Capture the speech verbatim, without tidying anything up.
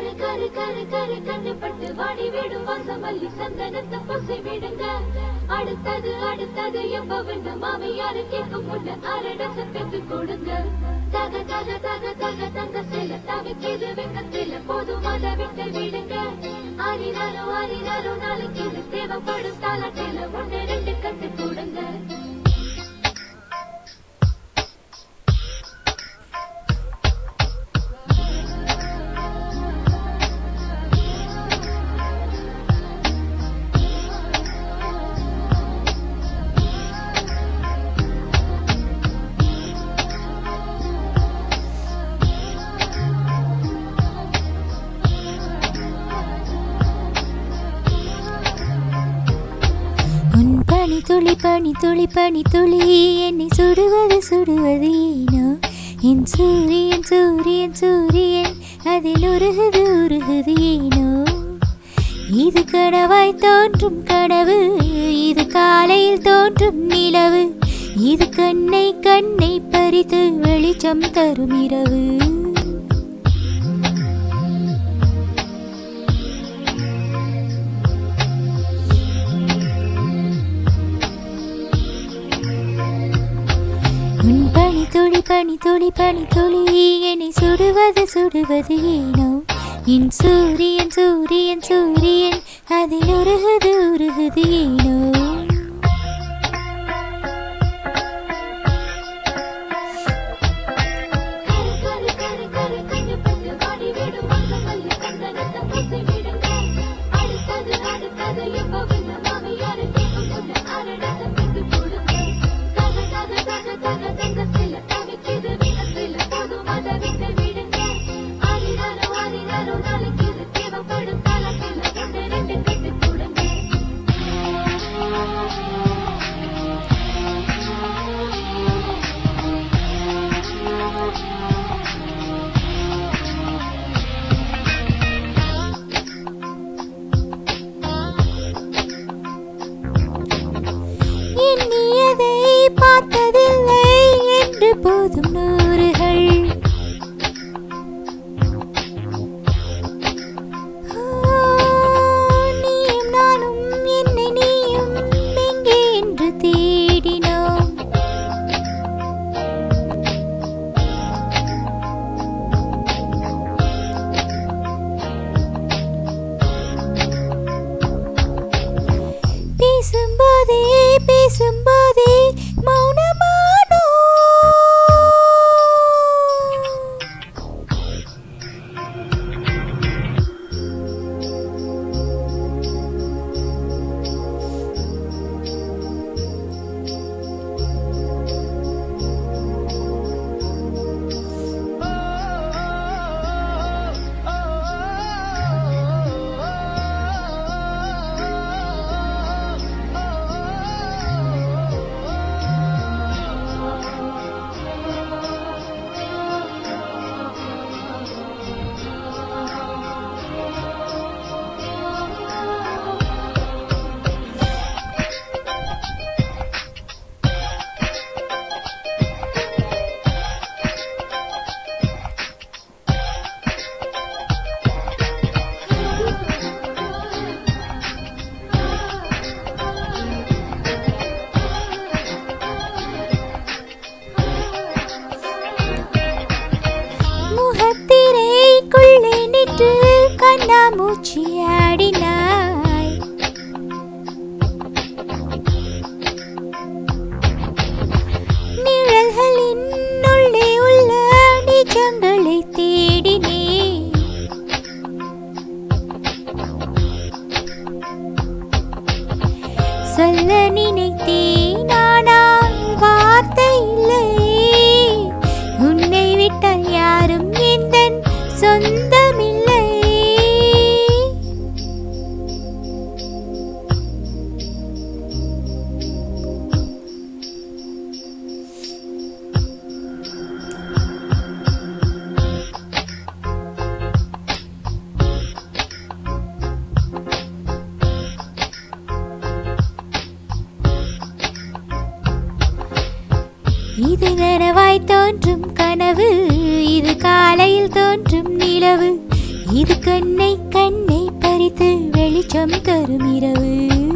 கரு கரு கரு கண்ணுப்பட்டு வாடி விடும் வாசமல்லி சந்தனத்தை பூசி விடுங்க. அடுத்தது அடுத்தது எப்பவென்று மாமியாரு கேட்கும் முன்ன அரடச பெற்று கொடுங்க. தக தக தக தக தங்க செல்ல தவிக்கிது வெக்கத்தில போதும் அதை விட்டு விடுங்க. ஆறினாலும் ஆறினாலும் நாளைக்கு இது தேவைப்படும் தாலாட்டில ஒன்று ரெண்டு கட்டு கொடுங்க. பனி துளி பனி துளி பனி துளி என்னை சுடுவது சுடுவது ஏனோ. என் சூரியன் சூரியன் சூரியன் அதில் உருகுது உருகுது ஏனோ. இது கனவாய் தோன்றும் கனவு, இது காலையில் தோன்றும் நிலவு, இது கண்ணை கண்ணை பறித்து வெளிச்சம் தரும் இரவு. உன் பனி துளி பனி துளி பனி துளி என்னை சுடுவது சுடுவது ஏனோ. என் சூரியன் சூரியன் சூரியன் அதில் உருகுது உருகுது ஏனோ. எண்ணியதை பார்த்ததில்லை என்று போதும் நூறுகள். நீயும் நானும் என்னை நீயும் எங்கே என்று தேடினோம். பேசும்போதே பேசும்போதே மௌனமானோ. முகத்திரைக்குள்ளே நின்று கண்ணாமூச்சி ஆடினாய். நிழல்களின் உள்ளே உள்ள நிஜங்களை தேடினே. சொல்ல நினைத்தேன் ஆனால் வார்த்தை இல்லை. உன்னை விட்டால் யாரும் எந்தன் சொந்தமில்லை. இது கண்ணை கண்ணை பறித்து வெளிச்சம் தரும் இரவு.